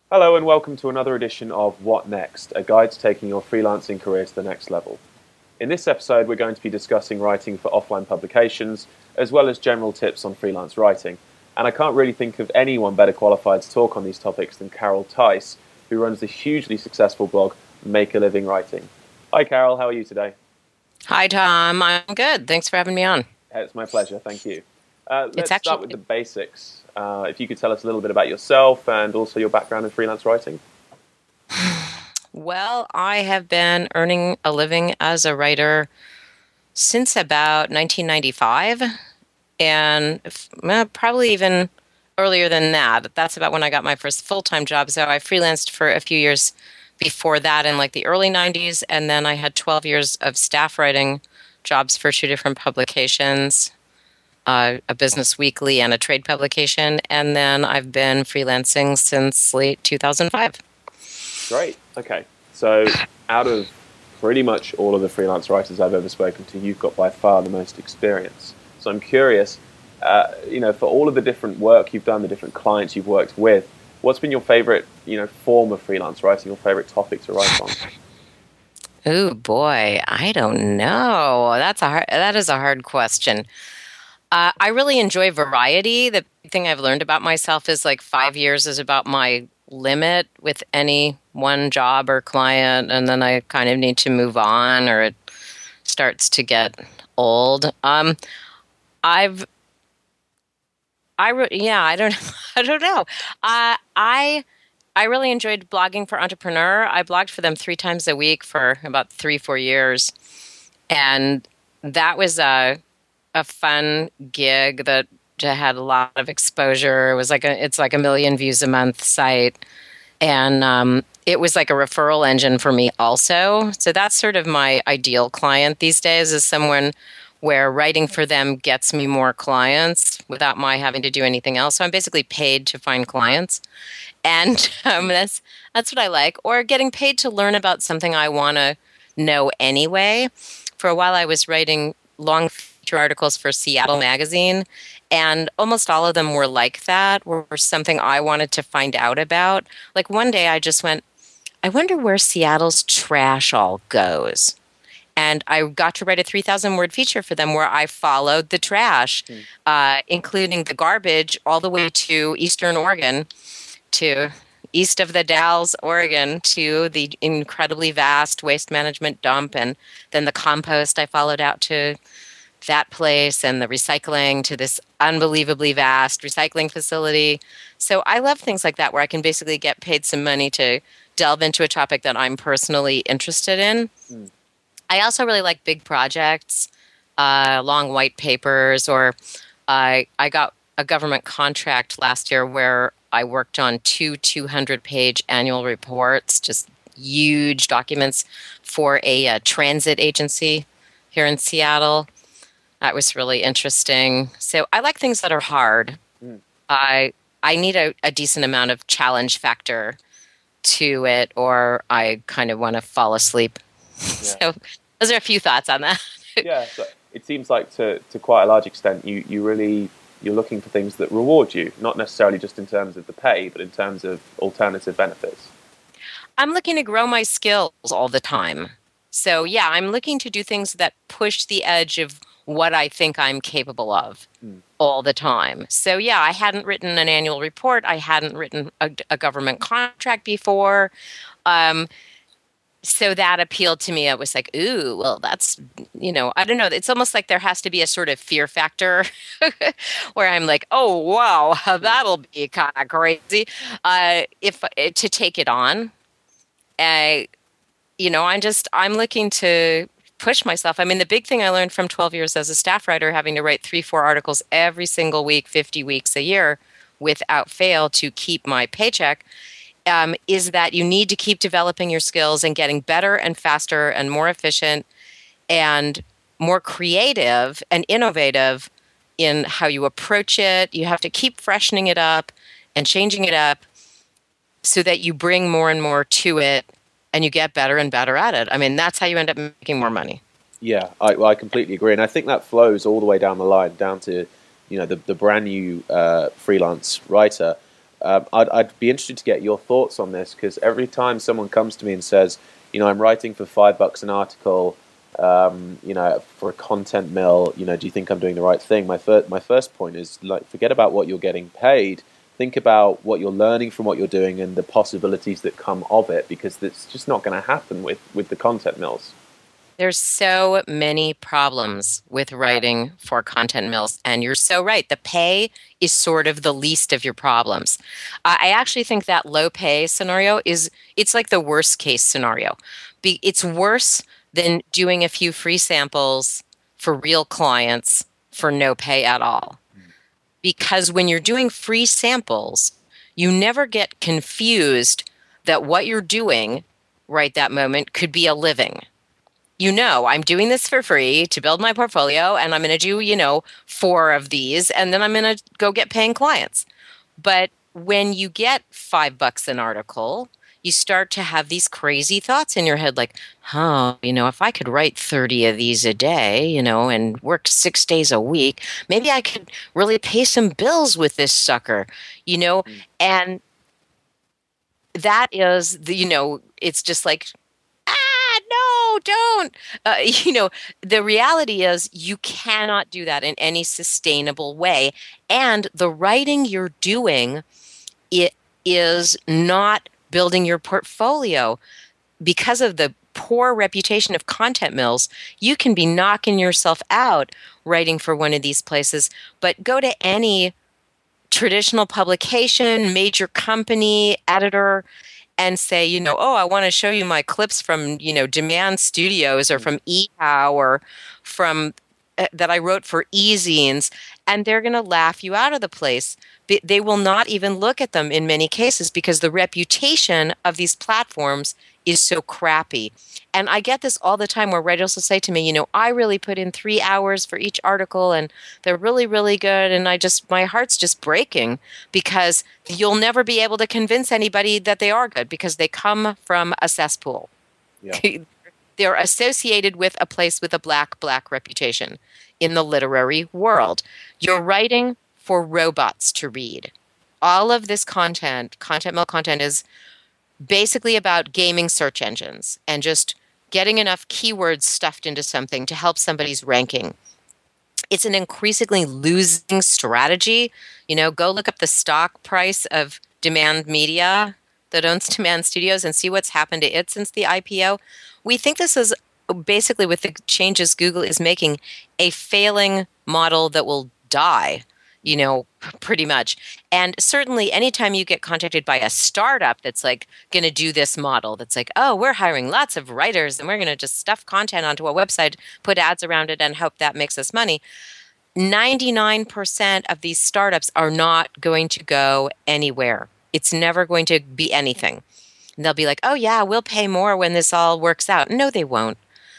Hello and welcome to another edition of What Next, a guide to taking your freelancing career to the next level. In this episode, we're going to be discussing writing for offline publications, as well as general tips on freelance writing. And I can't really think of anyone better qualified to talk on these topics than Carol Tice, who runs the hugely successful blog Make a Living Writing. Hi Carol, how are you today? Hi, Tom. I'm good. Thanks for having me on. It's my pleasure, thank you. It's Let's start with the actually, basics. If you could tell us a little bit about yourself and also your background in freelance writing. well, I have been earning a living as a writer since about 1995, and probably even earlier than that. That's about when I got my first full-time job. So I freelanced for a few years before that in like the early 90s, and then I had 12 years of staff writing jobs for two different publications. A business weekly and a trade publication. And then I've been freelancing since late 2005. Great. Okay. So, out of pretty much all of the freelance writers I've ever spoken to, you've got by far the most experience. So, I'm curious, for all of the different work you've done, the different clients you've worked with, what's been your favorite, form of freelance writing, your favorite topic to write on? Oh boy, I don't know. That is a hard question. I really enjoy variety. The thing I've learned about myself is like 5 years is about my limit with any one job or client, and then I kind of need to move on, or it starts to get old. I've, yeah, I don't, I don't know. I really enjoyed blogging for Entrepreneur. I blogged for them 3 times a week for about 3, 4 years, and that was a fun gig that had a lot of exposure. It was it's like a million views a month site, and it was like a referral engine for me also. So that's sort of my ideal client these days, is someone where writing for them gets me more clients without my having to do anything else. So I'm basically paid to find clients, and that's what I like. Or getting paid to learn about something I want to know anyway. For a while, I was writing long feature articles for Seattle Magazine, and almost all of them were like that, were something I wanted to find out about. Like one day I just went, I wonder where Seattle's trash all goes. And I got to write a 3,000 word feature for them where I followed the trash, Hmm. including the garbage, all the way to Eastern Oregon, to east of the Dalles, Oregon, to the incredibly vast waste management dump. And then the compost I followed out to that place, and the recycling to this unbelievably vast recycling facility. So I love things like that where I can basically get paid some money to delve into a topic that I'm personally interested in. Hmm. I also really like big projects, long white papers, or I got a government contract last year where I worked on two 200-page annual reports, just huge documents for a transit agency here in Seattle. That was really interesting. So I like things that are hard. Hmm. I I need a decent amount of challenge factor to it, or I kind of want to fall asleep. Yeah. So those are a few thoughts on that. Yeah, so it seems like to quite a large extent, you're looking for things that reward you, not necessarily just in terms of the pay, but in terms of alternative benefits. I'm looking to grow my skills all the time. So yeah, I'm looking to do things that push the edge of what I think I'm capable of Mm. all the time. So yeah, I hadn't written an annual report. I hadn't written a government contract before. Um, so that appealed to me. I was like, ooh, well, that's, I don't know. It's almost like there has to be a sort of fear factor where I'm like, oh, wow, Mm. that'll be kind of crazy if to take it on. Uh, I'm looking to push myself. I mean, the big thing I learned from 12 years as a staff writer, having to write 3, 4 articles every single week, 50 weeks a year without fail to keep my paycheck, is that you need to keep developing your skills and getting better and faster and more efficient and more creative and innovative in how you approach it. You have to keep freshening it up and changing it up so that you bring more and more to it and you get better and better at it. I mean, that's how you end up making more money. Yeah, I completely agree, and I think that flows all the way down the line, down to the brand new freelance writer. I'd be interested to get your thoughts on this, because every time someone comes to me and says, I'm writing for $5 an article, for a content mill, do you think I'm doing the right thing? My first point is, like, forget about what you're getting paid. Think about what you're learning from what you're doing and the possibilities that come of it, because it's just not going to happen with the content mills. There's so many problems with writing for content mills, and you're so right. The pay is sort of the least of your problems. I actually think that low pay scenario it's like the worst case scenario. It's worse than doing a few free samples for real clients for no pay at all. Because when you're doing free samples, you never get confused that what you're doing right that moment could be a living. I'm doing this for free to build my portfolio, and I'm going to do, 4 of these, and then I'm going to go get paying clients. But when you get $5 an article, you start to have these crazy thoughts in your head, like, if I could write 30 of these a day, and work 6 days a week, maybe I could really pay some bills with this sucker, and that is it's just like, no, don't. The reality is you cannot do that in any sustainable way. And the writing you're doing, it is not building your portfolio. Because of the poor reputation of content mills, you can be knocking yourself out writing for one of these places. But go to any traditional publication, major company, editor, and say, I want to show you my clips from, Demand Studios or from eHow or from that I wrote for eZines, and they're going to laugh you out of the place. They will not even look at them in many cases because the reputation of these platforms is so crappy. And I get this all the time where writers will say to me, I really put in 3 hours for each article and they're really, really good. And my heart's just breaking because you'll never be able to convince anybody that they are good because they come from a cesspool. Yeah. They're associated with a place with a black reputation in the literary world. You're writing for robots to read. All of this content mill content is basically about gaming search engines and just getting enough keywords stuffed into something to help somebody's ranking. It's an increasingly losing strategy. Go look up the stock price of Demand Media that owns Demand Studios and see what's happened to it since the IPO. We think this is basically, with the changes Google is making, a failing model that will die, pretty much. And certainly anytime you get contacted by a startup that's like going to do this model, that's like, oh, we're hiring lots of writers and we're going to just stuff content onto a website, put ads around it and hope that makes us money. 99% of these startups are not going to go anywhere. It's never going to be anything. And they'll be like, oh yeah, we'll pay more when this all works out. No, they won't.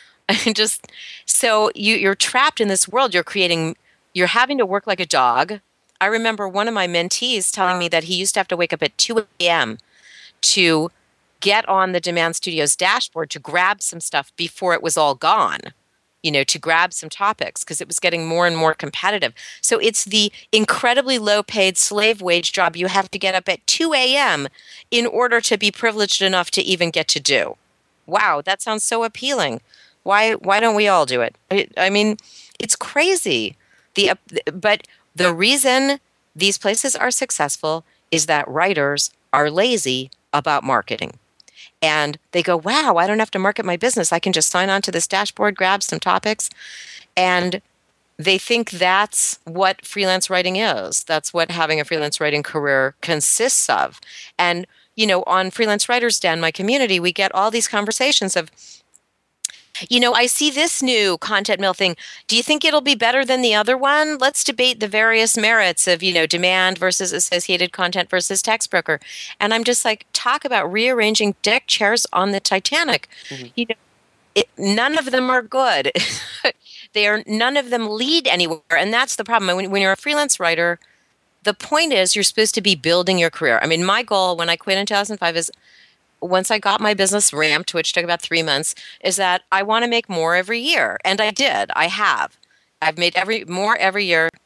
So you're trapped in this world. You're having to work like a dog. I remember one of my mentees telling me that he used to have to wake up at 2 a.m. to get on the Demand Studios dashboard to grab some stuff before it was all gone, to grab some topics because it was getting more and more competitive. So it's the incredibly low-paid slave wage job you have to get up at 2 a.m. in order to be privileged enough to even get to do. Wow, that sounds so appealing. Why don't we all do it? I mean, it's crazy. But the reason these places are successful is that writers are lazy about marketing. And they go, wow, I don't have to market my business. I can just sign on to this dashboard, grab some topics. And they think that's what freelance writing is. That's what having a freelance writing career consists of. And, on Freelance Writers Den, my community, we get all these conversations of, I see this new content mill thing. Do you think it'll be better than the other one? Let's debate the various merits of, demand versus associated content versus text broker. And I'm just like, talk about rearranging deck chairs on the Titanic. Mm-hmm. None of them are good. None of them lead anywhere. And that's the problem. When you're a freelance writer, the point is you're supposed to be building your career. I mean, my goal when I quit in 2005 is, once I got my business ramped, which took about 3 months, is that I want to make more every year. And I did. I have. I've made more every year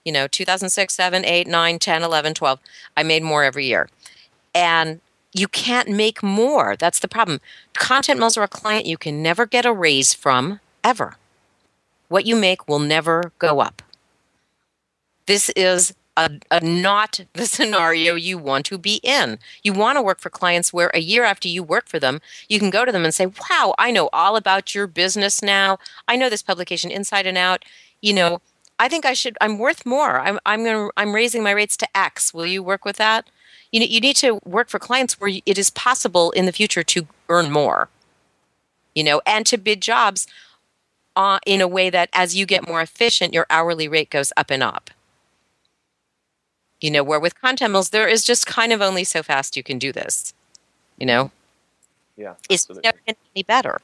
2006, 7, 8, 9, 10, 11, 12. I made more every year. And you can't make more. That's the problem. Content mills are a client you can never get a raise from, ever. What you make will never go up. This is not the scenario you want to be in. You want to work for clients where a year after you work for them, you can go to them and say, wow, I know all about your business now. I know this publication inside and out. I think I'm worth more. I'm raising my rates to X. Will you work with that? You need to work for clients where it is possible in the future to earn more, and to bid jobs in a way that as you get more efficient, your hourly rate goes up and up. Where with content mills, there is just kind of only so fast you can do this. Yeah, it's never going to be any better.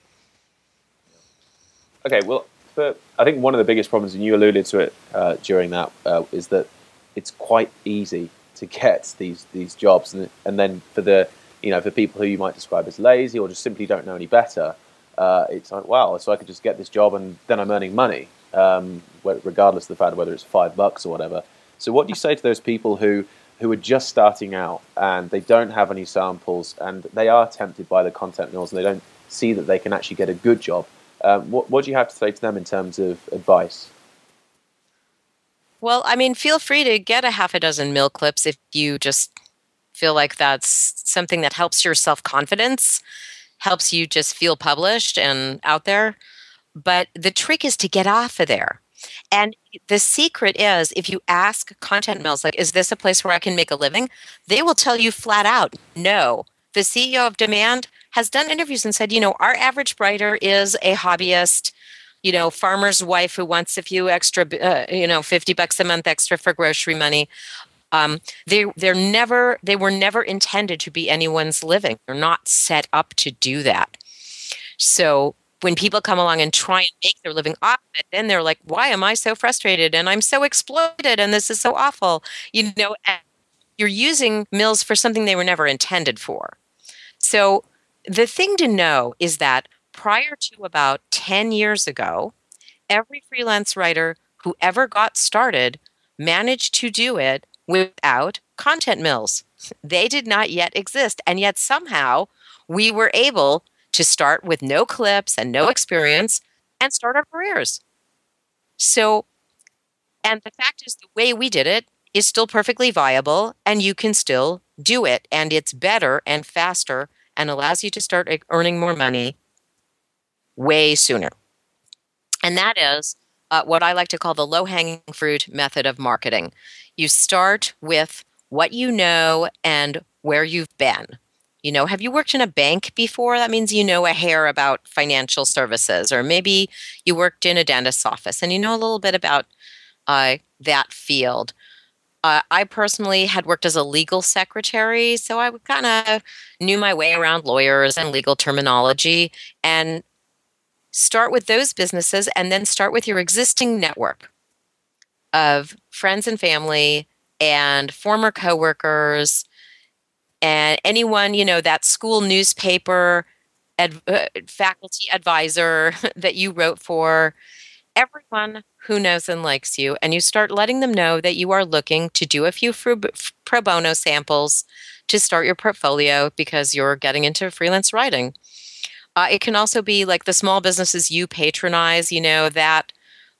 Okay, well, I think one of the biggest problems, and you alluded to it during that, is that it's quite easy to get these jobs, and then for people who you might describe as lazy or just simply don't know any better, it's like, wow, so I could just get this job and then I'm earning money, regardless of the fact of whether it's $5 or whatever. So what do you say to those people who are just starting out and they don't have any samples and they are tempted by the content mills and they don't see that they can actually get a good job? What do you have to say to them in terms of advice? Well, feel free to get a half a dozen mill clips if you just feel like that's something that helps your self-confidence, helps you just feel published and out there. But the trick is to get off of there. And the secret is, if you ask content mills, like, is this a place where I can make a living? They will tell you flat out, no. The CEO of Demand has done interviews and said, our average writer is a hobbyist, farmer's wife who wants a few extra, $50 a month extra for grocery money. They were never intended to be anyone's living. They're not set up to do that. So when people come along and try and make their living off it, then they're like, why am I so frustrated? And I'm so exploited and this is so awful. And you're using mills for something they were never intended for. So the thing to know is that prior to about 10 years ago, every freelance writer who ever got started managed to do it without content mills. They did not yet exist. And yet somehow we were able to start with no clips and no experience and start our careers. So, and the fact is, the way we did it is still perfectly viable and you can still do it. And it's better and faster and allows you to start earning more money way sooner. And that is what I like to call the low-hanging fruit method of marketing. You start with what you know and where you've been. Have you worked in a bank before? That means you know a hair about financial services. Or maybe you worked in a dentist's office and you know a little bit about that field. I personally had worked as a legal secretary, so I kind of knew my way around lawyers and legal terminology. And start with those businesses and then start with your existing network of friends and family and former coworkers and anyone, that school newspaper faculty advisor that you wrote for, everyone who knows and likes you. And you start letting them know that you are looking to do a few pro bono samples to start your portfolio because you're getting into freelance writing. It can also be like the small businesses you patronize, that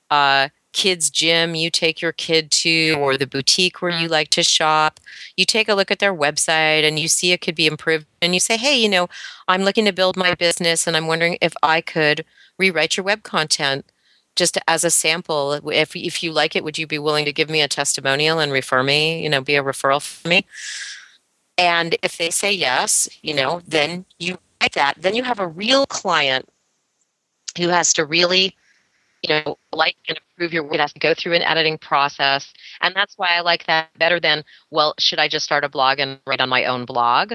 kids' gym you take your kid to, or the boutique where you like to shop. You take a look at their website and you see it could be improved. And you say, hey, I'm looking to build my business and I'm wondering if I could rewrite your web content just as a sample. If you like it, would you be willing to give me a testimonial and refer me, be a referral for me? And if they say yes, then you like that, then you have a real client who has to really, like and approve your work. It has to go through an editing process. And that's why I like that better than, well, should I just start a blog and write on my own blog?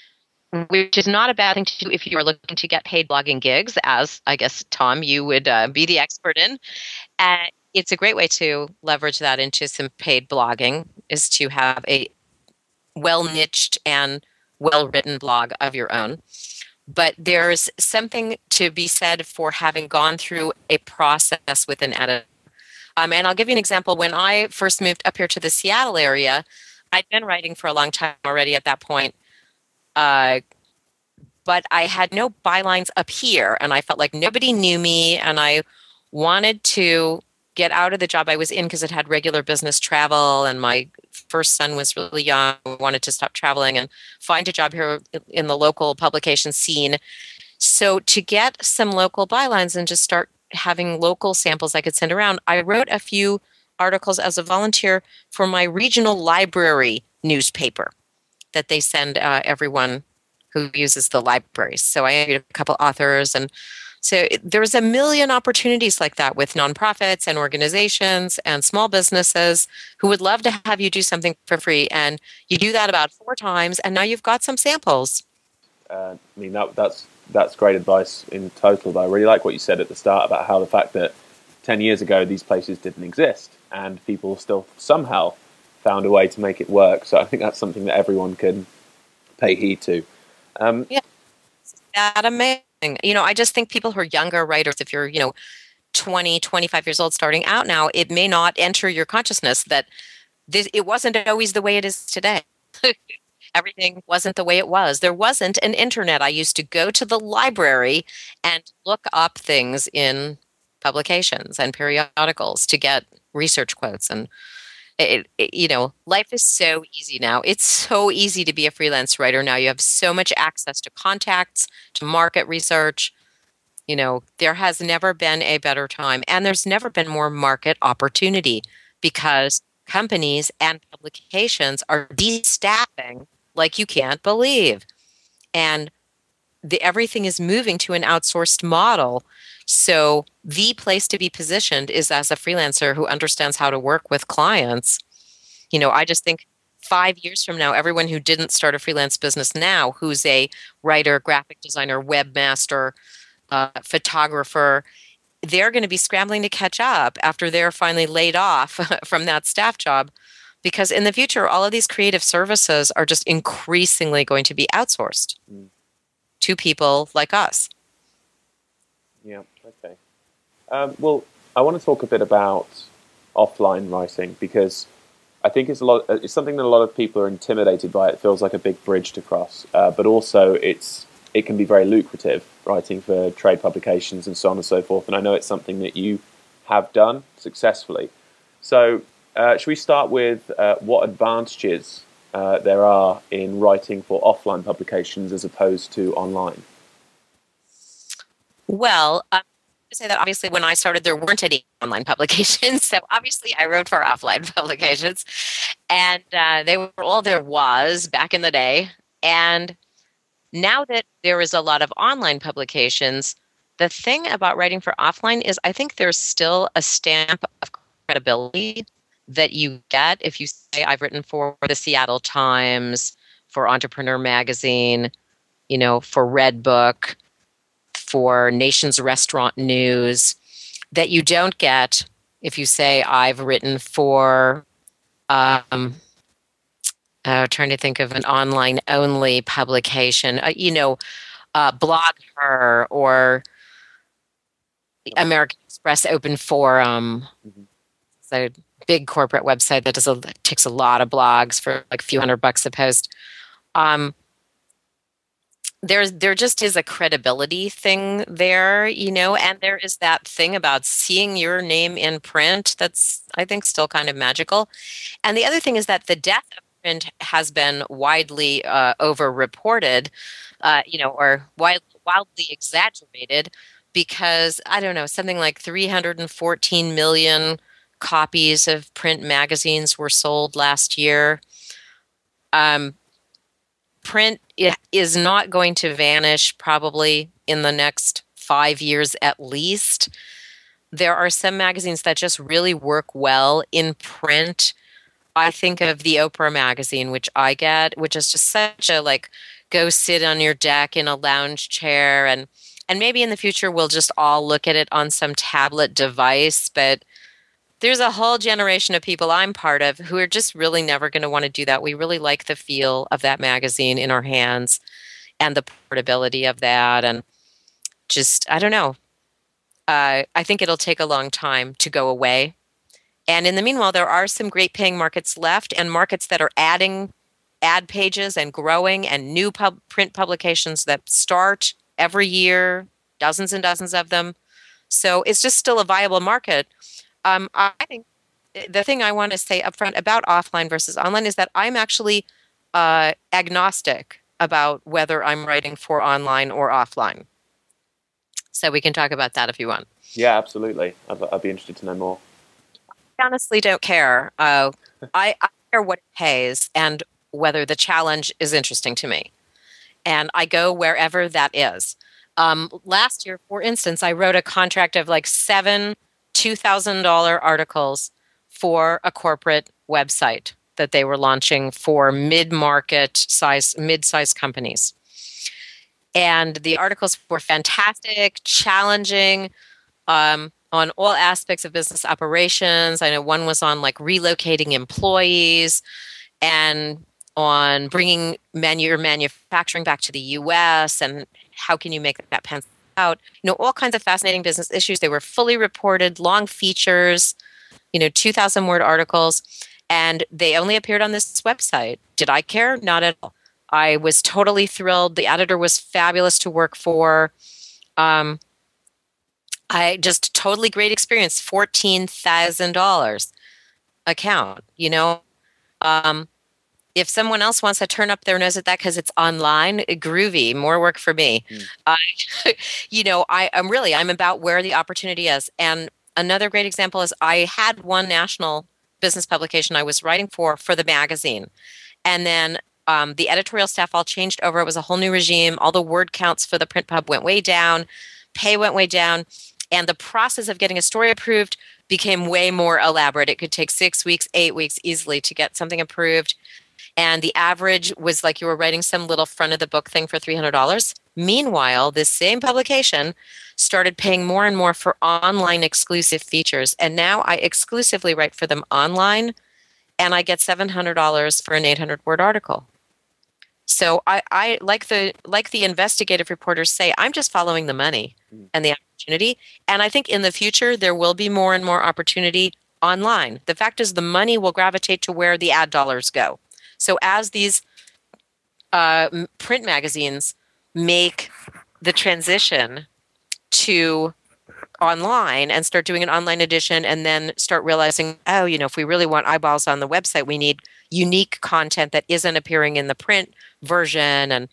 Which is not a bad thing to do if you are looking to get paid blogging gigs, as I guess, Tom, you would be the expert in. It's a great way to leverage that into some paid blogging, is to have a well-niched and well-written blog of your own. But there's something to be said for having gone through a process with an editor And I'll give you an example. When I first moved up here to the Seattle area, I'd been writing for a long time already at that point. Uh, but I had no bylines up here, and I felt like nobody knew me, and I wanted to get out of the job I was in because it had regular business travel, and my first son was really young. I wanted to stop traveling and find a job here in the local publication scene. So to get some local bylines and just start having local samples I could send around, I wrote a few articles as a volunteer for my regional library newspaper that they send everyone who uses the libraries. So I interviewed a couple authors, and so there's a million opportunities like that with nonprofits and organizations and small businesses who would love to have you do something for free. And you do that about 4 times, and now you've got some samples. I mean, that's great advice in total. But I really like what you said at the start about how the fact that 10 years ago these places didn't exist and people still somehow found a way to make it work. So I think that's something that everyone can pay heed to. Yeah, that amazing. I just think people who are younger writers, if you're, 20, 25 years old starting out now, it may not enter your consciousness that it wasn't always the way it is today. Everything wasn't the way it was. There wasn't an internet. I used to go to the library and look up things in publications and periodicals to get research quotes. And life is so easy now. It's so easy to be a freelance writer now. You have so much access to contacts, to market research. There has never been a better time, and there's never been more market opportunity because companies and publications are destaffing like you can't believe. And everything is moving to an outsourced model. So the place to be positioned is as a freelancer who understands how to work with clients. I just think 5 years from now, everyone who didn't start a freelance business now, who's a writer, graphic designer, webmaster, photographer, they're going to be scrambling to catch up after they're finally laid off from that staff job. Because in the future, all of these creative services are just increasingly going to be outsourced to people like us. Yeah, okay. Well, I want to talk a bit about offline writing because I think it's something that a lot of people are intimidated by. It feels like a big bridge to cross, but also it can be very lucrative writing for trade publications and so on and so forth. And I know it's something that you have done successfully. So should we start with what advantages there are in writing for offline publications as opposed to online? Well, to say that obviously when I started, there weren't any online publications. So obviously I wrote for offline publications, and they were all there was back in the day. And now that there is a lot of online publications, the thing about writing for offline is I think there's still a stamp of credibility that you get if you say, I've written for the Seattle Times, for Entrepreneur Magazine, for Redbook, for Nation's Restaurant News, that you don't get if you say, I've written for, trying to think of an online only publication, Blogger or American Express Open Forum. Mm-hmm. So big corporate website that takes a lot of blogs for like a few $100 a post. There just is a credibility thing there, and there is that thing about seeing your name in print that's, I think, still kind of magical. And the other thing is that the death of print has been widely over-reported, or wildly exaggerated because, I don't know, something like 314 million copies of print magazines were sold last year. Print is not going to vanish probably in the next 5 years at least. There are some magazines that just really work well in print. I think of the Oprah magazine, which I get, which is just such a go sit on your deck in a lounge chair, and maybe in the future we'll just all look at it on some tablet device, but there's a whole generation of people I'm part of who are just really never going to want to do that. We really like the feel of that magazine in our hands and the portability of that. And just, I don't know. I think it'll take a long time to go away. And in the meanwhile, there are some great paying markets left and markets that are adding ad pages and growing and new print publications that start every year, dozens and dozens of them. So it's just still a viable market. I think the thing I want to say upfront about offline versus online is that I'm actually agnostic about whether I'm writing for online or offline. So we can talk about that if you want. Yeah, absolutely. I'd be interested to know more. I honestly don't care. I care what it pays and whether the challenge is interesting to me. And I go wherever that is. Last year, for instance, I wrote a contract of like 7 $2,000 articles for a corporate website that they were launching for mid-size companies. And the articles were fantastic, challenging, on all aspects of business operations. I know one was on like relocating employees and on bringing manufacturing back to the US and how can you make that pencil out. All kinds of fascinating business issues. They were fully reported, long features, 2,000 word articles, and they only appeared on this website. Did I care? Not at all. I was totally thrilled. The editor was fabulous to work for. I just totally great experience. $14,000 account. If someone else wants to turn up their nose at that because it's online, groovy, more work for me. I'm about where the opportunity is. And another great example is I had one national business publication I was writing for the magazine. And then the editorial staff all changed over. It was a whole new regime. All the word counts for the print pub went way down. Pay went way down. And the process of getting a story approved became way more elaborate. It could take 6 weeks, 8 weeks easily to get something approved. And the average was like you were writing some little front of the book thing for $300. Meanwhile, this same publication started paying more and more for online exclusive features. And now I exclusively write for them online, and I get $700 for an 800-word article. So I like the investigative reporters say, I'm just following the money and the opportunity. And I think in the future, there will be more and more opportunity online. The fact is the money will gravitate to where the ad dollars go. So as these print magazines make the transition to online and start doing an online edition and then start realizing, if we really want eyeballs on the website, we need unique content that isn't appearing in the print version. And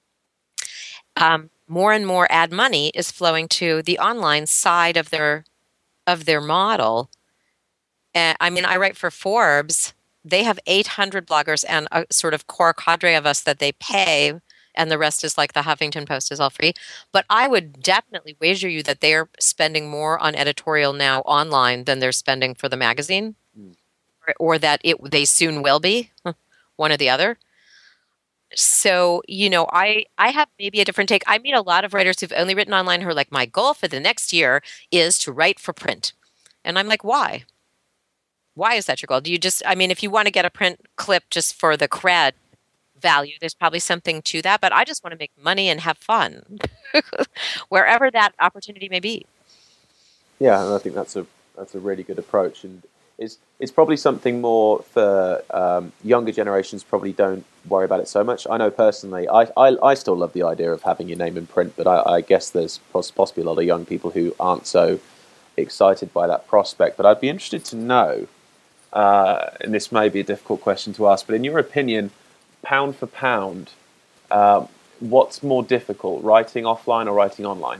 more and more ad money is flowing to the online side of their model. I write for Forbes. They have 800 bloggers and a sort of core cadre of us that they pay, and the rest is like the Huffington Post is all free. But I would definitely wager you that they're spending more on editorial now online than they're spending for the magazine, or that they soon will be, one or the other. So, I have maybe a different take. I meet a lot of writers who've only written online who are like, my goal for the next year is to write for print. And I'm like, why? Why is that your goal? Do you just, if you want to get a print clip just for the cred value, there's probably something to that, but I just want to make money and have fun wherever that opportunity may be. Yeah, and I think that's a really good approach, and it's probably something more for younger generations. Probably don't worry about it so much. I know personally, I still love the idea of having your name in print, but I guess there's possibly a lot of young people who aren't so excited by that prospect. But I'd be interested to know, and this may be a difficult question to ask, but in your opinion, pound for pound, what's more difficult, writing offline or writing online?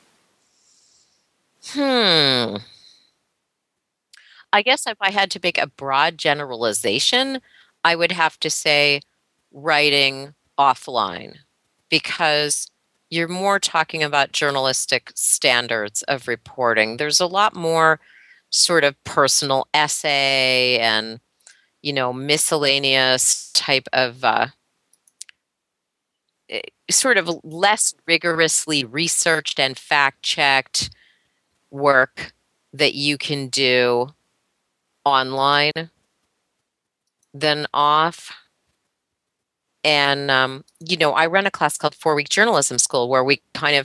I guess if I had to make a broad generalization, I would have to say writing offline, because you're more talking about journalistic standards of reporting. There's a lot more sort of personal essay and, miscellaneous type of sort of less rigorously researched and fact-checked work that you can do online than off. And, I run a class called 4 Week Journalism School, where we kind of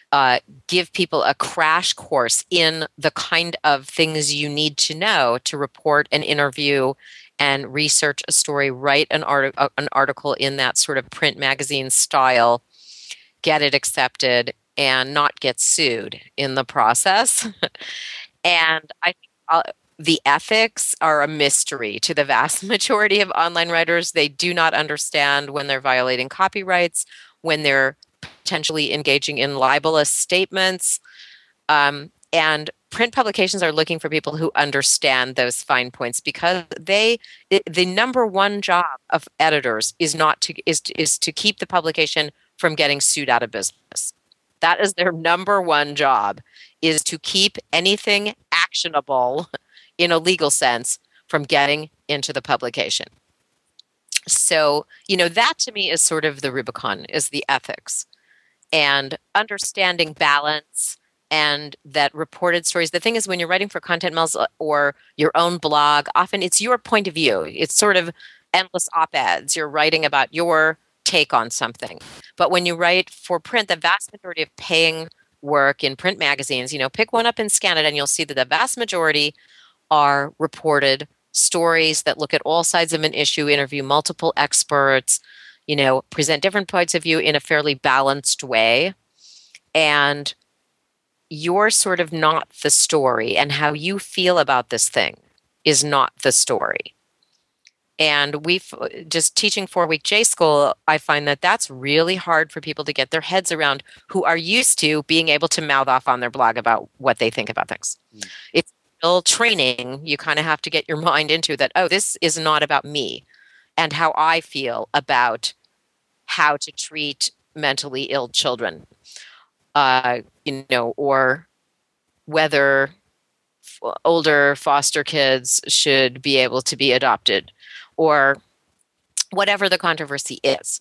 give people a crash course in the kind of things you need to know to report an interview and research a story, write an article in that sort of print magazine style, get it accepted, and not get sued in the process. And I think the ethics are a mystery to the vast majority of online writers. They do not understand when they're violating copyrights, when they're potentially engaging in libelous statements. And print publications are looking for people who understand those fine points, because the number one job of editors is to keep the publication from getting sued out of business. That is their number one job, is to keep anything actionable in a legal sense from getting into the publication. So, that to me is sort of the Rubicon, is the ethics and understanding balance, and that reported stories. The thing is, when you're writing for Content Mills or your own blog, often it's your point of view. It's sort of endless op-eds. You're writing about your take on something. But when you write for print, the vast majority of paying work in print magazines, pick one up and scan it, and you'll see that the vast majority are reported stories that look at all sides of an issue, interview multiple experts, present different points of view in a fairly balanced way. And you're sort of not the story, and how you feel about this thing is not the story. And we've just teaching 4-week J School, I find that that's really hard for people to get their heads around, who are used to being able to mouth off on their blog about what they think about things. It's still training. You kind of have to get your mind into that. Oh, this is not about me and how I feel about how to treat mentally ill children, or whether older foster kids should be able to be adopted, or whatever the controversy is.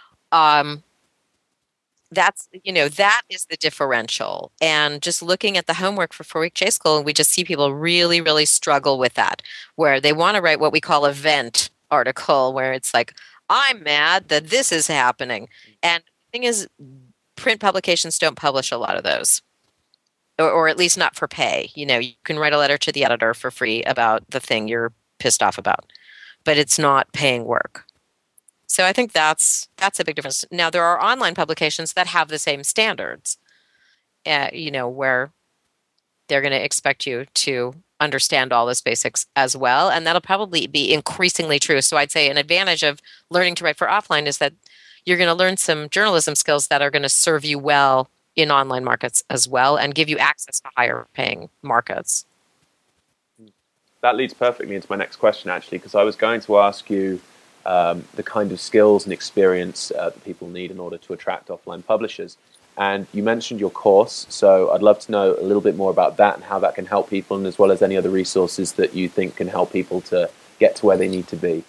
That is the differential. And just looking at the homework for 4-week J School, we just see people really, really struggle with that, where they want to write what we call a vent article, where it's like, I'm mad that this is happening. And the thing is, print publications don't publish a lot of those, or at least not for pay. You can write a letter to the editor for free about the thing you're pissed off about, but it's not paying work. So I think that's a big difference. Now, there are online publications that have the same standards, where they're going to expect you to understand all those basics as well. And that'll probably be increasingly true. So I'd say an advantage of learning to write for offline is that you're going to learn some journalism skills that are going to serve you well in online markets as well, and give you access to higher paying markets. That leads perfectly into my next question, actually, because I was going to ask you the kind of skills and experience that people need in order to attract offline publishers. And you mentioned your course, so I'd love to know a little bit more about that and how that can help people, and as well as any other resources that you think can help people to get to where they need to be.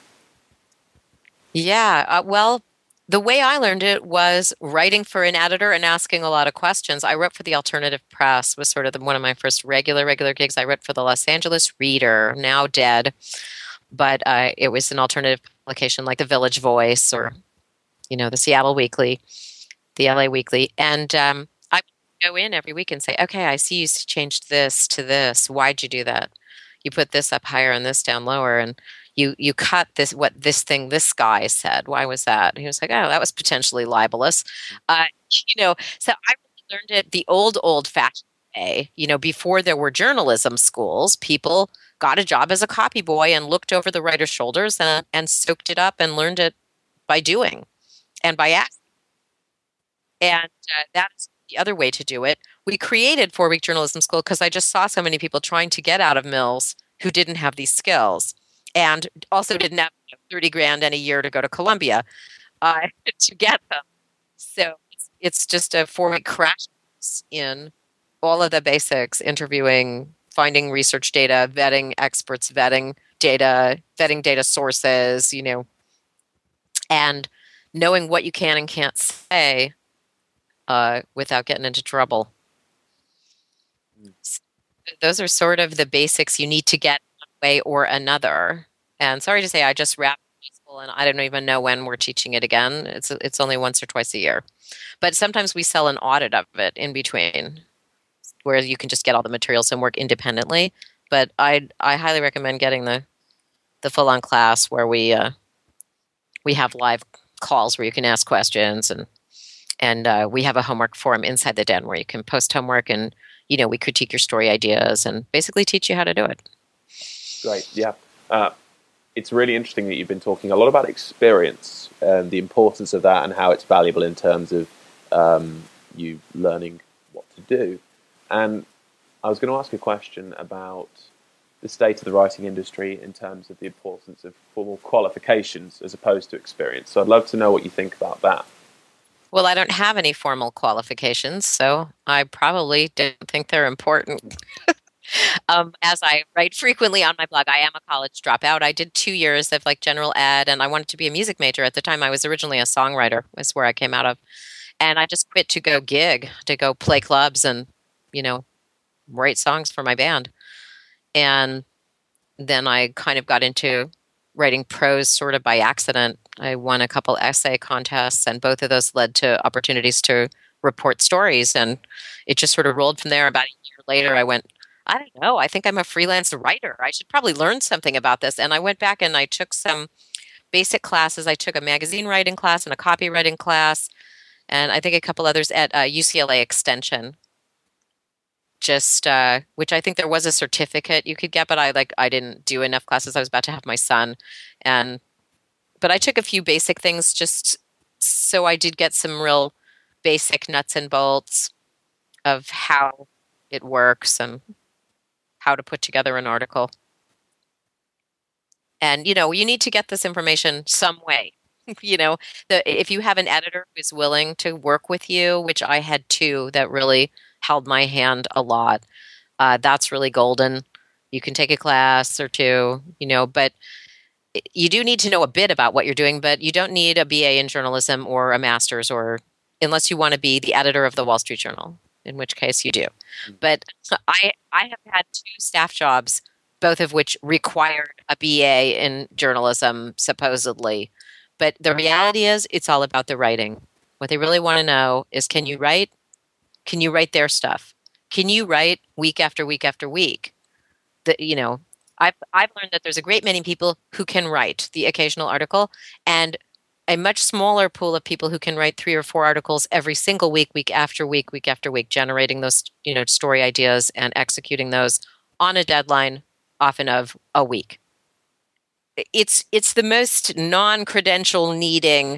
Yeah, well, the way I learned it was writing for an editor and asking a lot of questions. I wrote for the Alternative Press, was sort of one of my first regular gigs. I wrote for the Los Angeles Reader, now dead, but it was an alternative publication like the Village Voice, or the Seattle Weekly, the LA Weekly. And I would go in every week and say, okay, I see you changed this to this. Why'd you do that? You put this up higher and this down lower, and you cut this this guy said. Why was that? And he was like, oh, that was potentially libelous. So I really learned it the old fashioned way. Before there were journalism schools, people got a job as a copy boy and looked over the writer's shoulders and soaked it up and learned it by doing and by asking. And that's the other way to do it. We created 4-week journalism school because I just saw so many people trying to get out of Mills who didn't have these skills, and also didn't have $30,000 in a year to go to Columbia to get them. So it's just a 4-week crash course in all of the basics: interviewing, finding research data, vetting experts, vetting data sources, and knowing what you can and can't say without getting into trouble. So those are sort of the basics you need to get one way or another. And sorry to say, I just wrapped and I don't even know when we're teaching it again. It's only once or twice a year. But sometimes we sell an audit of it in between where you can just get all the materials and work independently. But I highly recommend getting the full on class where we have live calls where you can ask questions, and we have a homework forum inside the den where you can post homework, and we critique your story ideas and basically teach you how to do it. Great, yeah. It's really interesting that you've been talking a lot about experience and the importance of that and how it's valuable in terms of you learning what to do. And I was going to ask a question about the state of the writing industry in terms of the importance of formal qualifications as opposed to experience. So I'd love to know what you think about that. Well, I don't have any formal qualifications, so I probably don't think they're important. As I write frequently on my blog, I am a college dropout. I did 2 years of general ed, and I wanted to be a music major at the time. I was originally a songwriter, was where I came out of. And I just quit to go gig, to go play clubs and, write songs for my band. And then I kind of got into writing prose sort of by accident. I won a couple essay contests, and both of those led to opportunities to report stories. And it just sort of rolled from there. About a year later, I went, I don't know, I think I'm a freelance writer. I should probably learn something about this. And I went back and I took some basic classes. I took a magazine writing class and a copywriting class, and I think a couple others at UCLA Extension. Just which I think there was a certificate you could get, but I didn't do enough classes. I was about to have my son, but I took a few basic things just so I did get some real basic nuts and bolts of how it works and how to put together an article. And you need to get this information some way. If you have an editor who is willing to work with you, which I had two that really held my hand a lot, that's really golden. You can take a class or two, but you do need to know a bit about what you're doing, but you don't need a BA in journalism or a master's, or unless you want to be the editor of the Wall Street Journal, in which case you do. But I have had two staff jobs, both of which required a BA in journalism, supposedly. But the reality is, it's all about the writing. What they really want to know is, can you write? Can you write their stuff? Can you write week after week after week? I've learned that there's a great many people who can write the occasional article, and a much smaller pool of people who can write 3 or 4 articles every single week, week after week, week after week, generating those story ideas and executing those on a deadline, often of a week. It's the most non-credential needing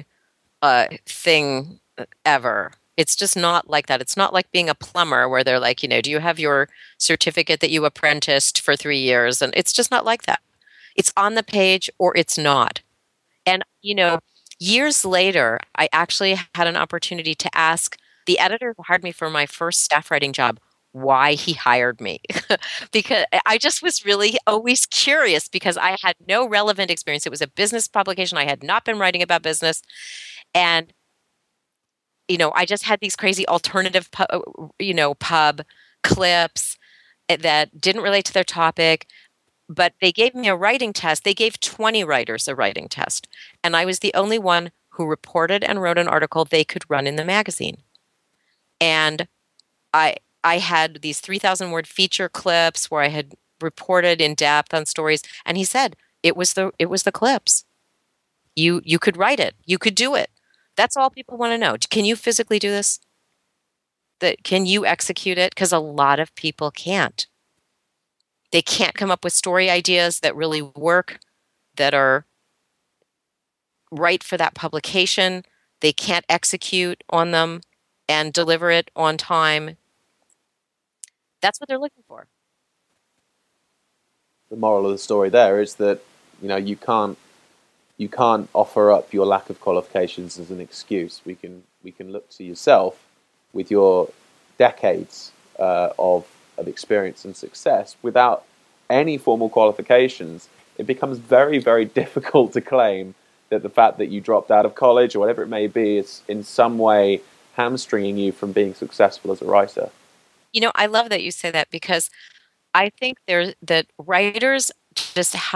thing ever. It's just not like that. It's not like being a plumber where they're like, do you have your certificate that you apprenticed for 3 years? And it's just not like that. It's on the page or it's not. And, years later, I actually had an opportunity to ask the editor who hired me for my first staff writing job why he hired me. Because I just was really always curious, because I had no relevant experience. It was a business publication. I had not been writing about business. And I just had these crazy alternative, pub clips that didn't relate to their topic, but they gave me a writing test. They gave 20 writers a writing test, and I was the only one who reported and wrote an article they could run in the magazine. And I had these 3,000-word feature clips where I had reported in depth on stories, and he said it was the clips. You could write it. You could do it. That's all people want to know. Can you physically do this? Can you execute it? Because a lot of people can't. They can't come up with story ideas that really work, that are right for that publication. They can't execute on them and deliver it on time. That's what they're looking for. The moral of the story there is that you can't offer up your lack of qualifications as an excuse. We can look to yourself with your decades of experience and success. Without any formal qualifications, it becomes very, very difficult to claim that the fact that you dropped out of college or whatever it may be is in some way hamstringing you from being successful as a writer. I love that you say that, because I think that writers just have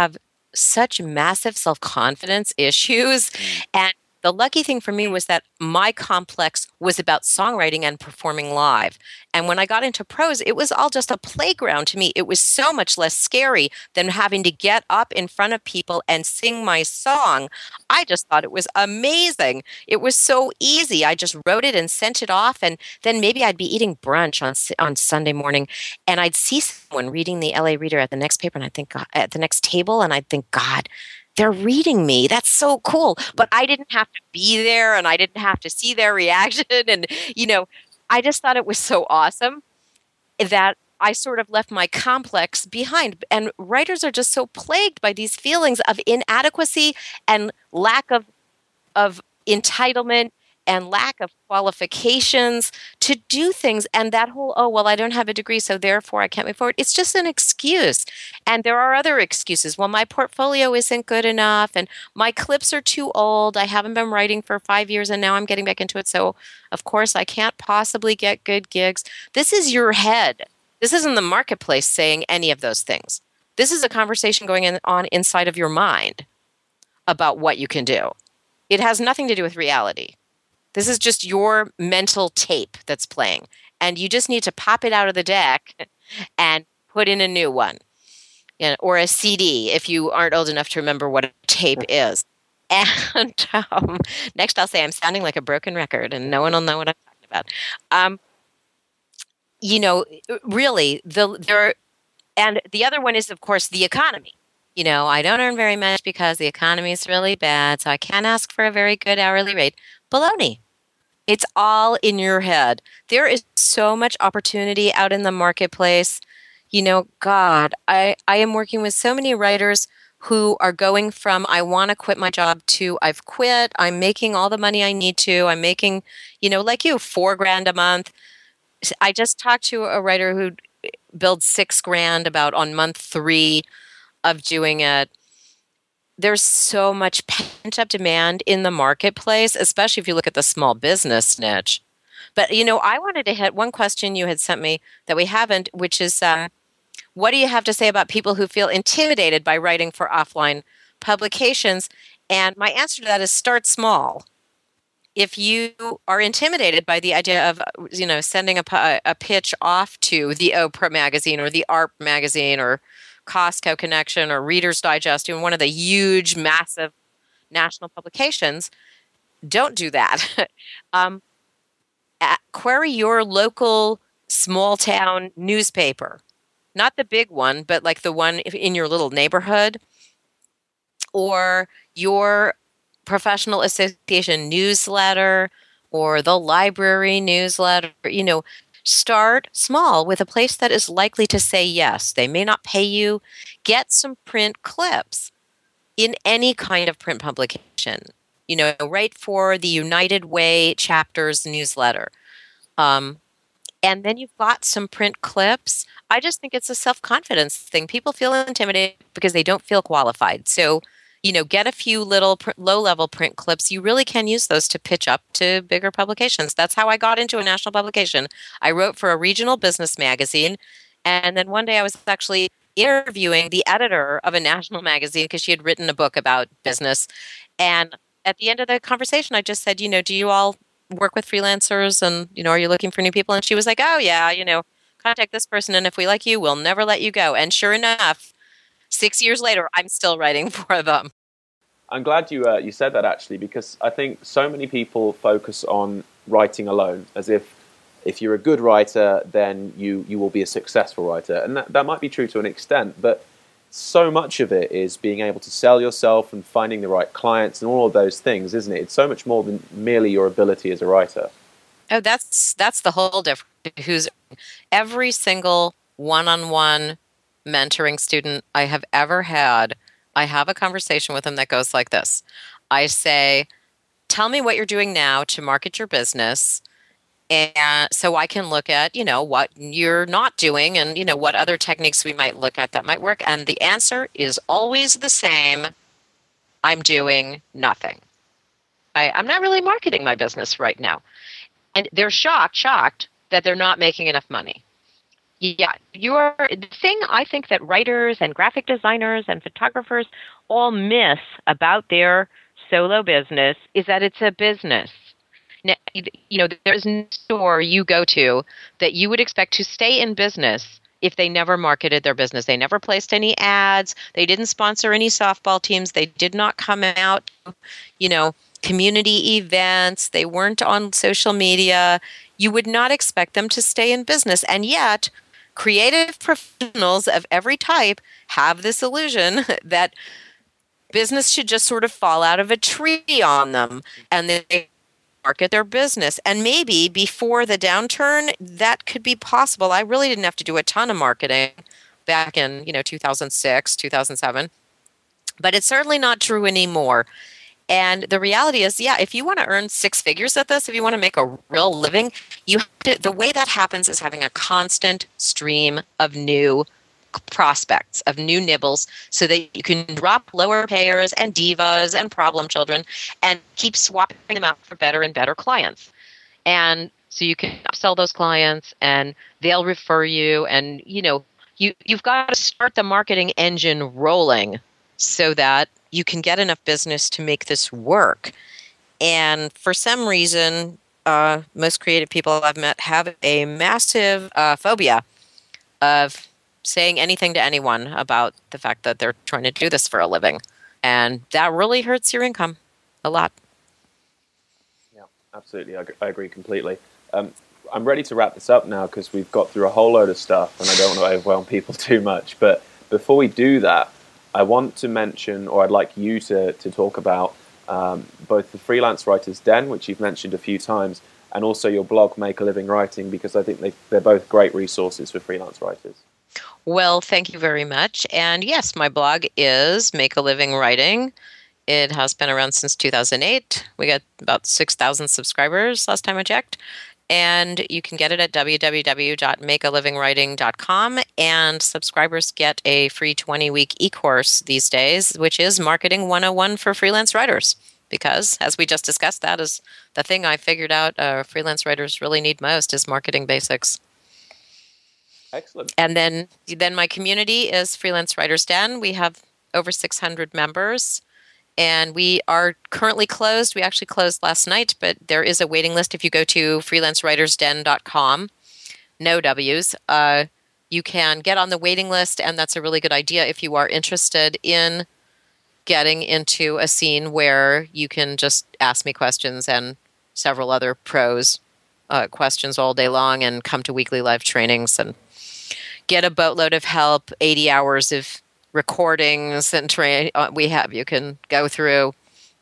such massive self-confidence issues. Mm. And the lucky thing for me was that my complex was about songwriting and performing live. And when I got into prose, it was all just a playground to me. It was so much less scary than having to get up in front of people and sing my song. I just thought it was amazing. It was so easy. I just wrote it and sent it off. And then maybe I'd be eating brunch on Sunday morning, and I'd see someone reading the LA Reader at the next paper, and I'd think, at the next table, and I'd think, God, they're reading me. That's so cool. But I didn't have to be there, and I didn't have to see their reaction. And, I just thought it was so awesome that I sort of left my complex behind. And writers are just so plagued by these feelings of inadequacy and lack of entitlement and lack of qualifications to do things. And that whole, oh, well, I don't have a degree, so therefore I can't move forward. It's just an excuse. And there are other excuses. Well, my portfolio isn't good enough, and my clips are too old. I haven't been writing for 5 years, and now I'm getting back into it. So, of course, I can't possibly get good gigs. This is your head. This isn't the marketplace saying any of those things. This is a conversation on inside of your mind about what you can do. It has nothing to do with reality. This is just your mental tape that's playing. And you just need to pop it out of the deck and put in a new one, or a CD if you aren't old enough to remember what a tape is. And next I'll say I'm sounding like a broken record and no one will know what I'm talking about. Really, and the other one is, of course, the economy. I don't earn very much because the economy is really bad, so I can't ask for a very good hourly rate. Baloney. It's all in your head. There is so much opportunity out in the marketplace. God, I am working with so many writers who are going from I want to quit my job to I've quit. I'm making all the money I need to. I'm making, like you, $4,000 a month. I just talked to a writer who billed $6,000 about on month 3 of doing it. There's so much pent-up demand in the marketplace, especially if you look at the small business niche. But, I wanted to hit one question you had sent me that we haven't, which is, what do you have to say about people who feel intimidated by writing for offline publications? And my answer to that is start small. If you are intimidated by the idea of, sending a pitch off to the Oprah magazine or the ARP magazine or Costco Connection or Reader's Digest, one of the huge, massive national publications, don't do that. Query your local small town newspaper, not the big one, but like the one in your little neighborhood, or your professional association newsletter or the library newsletter. Start small with a place that is likely to say yes. They may not pay you. Get some print clips in any kind of print publication. Write for the United Way chapters newsletter. And then you've got some print clips. I just think it's a self-confidence thing. People feel intimidated because they don't feel qualified. So, get a few little low-level print clips. You really can use those to pitch up to bigger publications. That's how I got into a national publication. I wrote for a regional business magazine, and then one day I was actually interviewing the editor of a national magazine because she had written a book about business. And at the end of the conversation, I just said, do you all work with freelancers, and, are you looking for new people? And she was like, oh, yeah, contact this person, and if we like you, we'll never let you go. And sure enough, 6 years later, I'm still writing for them. I'm glad you said that, actually, because I think so many people focus on writing alone, as if you're a good writer, then you will be a successful writer. And that might be true to an extent, but so much of it is being able to sell yourself and finding the right clients and all of those things, isn't it? It's so much more than merely your ability as a writer. Oh, that's the whole difference. Every single one-on-one mentoring student I have ever had, I have a conversation with them that goes like this. I say, tell me what you're doing now to market your business, and so I can look at, what you're not doing and, what other techniques we might look at that might work. And the answer is always the same. I'm doing nothing. I'm not really marketing my business right now. And they're shocked that they're not making enough money. Yeah, the thing I think that writers and graphic designers and photographers all miss about their solo business is that it's a business. Now, there's no store you go to that you would expect to stay in business if they never marketed their business. They never placed any ads. They didn't sponsor any softball teams. They did not come out, you know, community events. They weren't on social media. You would not expect them to stay in business. And yet, creative professionals of every type have this illusion that business should just sort of fall out of a tree on them and they market their business. And maybe before the downturn, that could be possible. I really didn't have to do a ton of marketing back in, 2006, 2007. But it's certainly not true anymore. And the reality is, yeah, if you want to earn six figures at this, if you want to make a real living, the way that happens is having a constant stream of new prospects, of new nibbles, so that you can drop lower payers and divas and problem children and keep swapping them out for better and better clients. And so you can upsell those clients and they'll refer you. And, you've got to start the marketing engine rolling so that you can get enough business to make this work. And for some reason, most creative people I've met have a massive phobia of saying anything to anyone about the fact that they're trying to do this for a living. And that really hurts your income a lot. Yeah, absolutely. I agree completely. I'm ready to wrap this up now because we've got through a whole load of stuff and I don't want to overwhelm people too much. But before we do that, I want to mention, or I'd like you to talk about both the Freelance Writers Den, which you've mentioned a few times, and also your blog, Make a Living Writing, because I think they're both great resources for freelance writers. Well, thank you very much. And yes, my blog is Make a Living Writing. It has been around since 2008. We got about 6,000 subscribers last time I checked. And you can get it at www.makealivingwriting.com. And subscribers get a free 20-week e-course these days, which is Marketing 101 for freelance writers. Because, as we just discussed, that is the thing I figured out freelance writers really need most is marketing basics. Excellent. And then my community is Freelance Writers Den. We have over 600 members. And we are currently closed. We actually closed last night, but there is a waiting list. If you go to freelancewritersden.com, no W's, you can get on the waiting list, and that's a really good idea if you are interested in getting into a scene where you can just ask me questions and several other pros questions all day long and come to weekly live trainings and get a boatload of help, 80 hours of recordings and you can go through.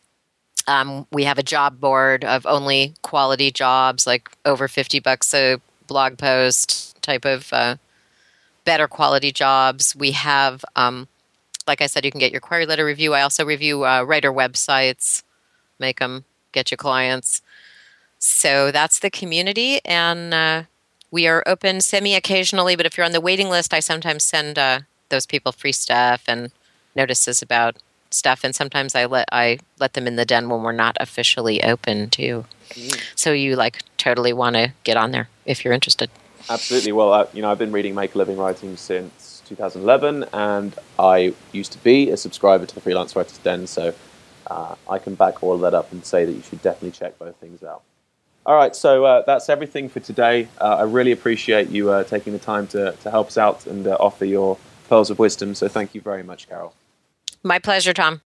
We have a job board of only quality jobs, like over $50 a blog post type of better quality jobs. We have, like I said, you can get your query letter review. I also review writer websites, make them get you clients. So that's the community, and we are open semi-occasionally, but if you're on the waiting list, I sometimes send those people free stuff and notices about stuff, and sometimes I let them in the den when we're not officially open too. So you totally want to get on there if you're interested. Absolutely. Well, I've been reading Make a Living Writing since 2011, and I used to be a subscriber to the Freelance Writers Den, so I can back all of that up and say that you should definitely check both things out. All right, so that's everything for today. I really appreciate you taking the time to help us out and offer your pearls of wisdom. So thank you very much, Carol. My pleasure, Tom.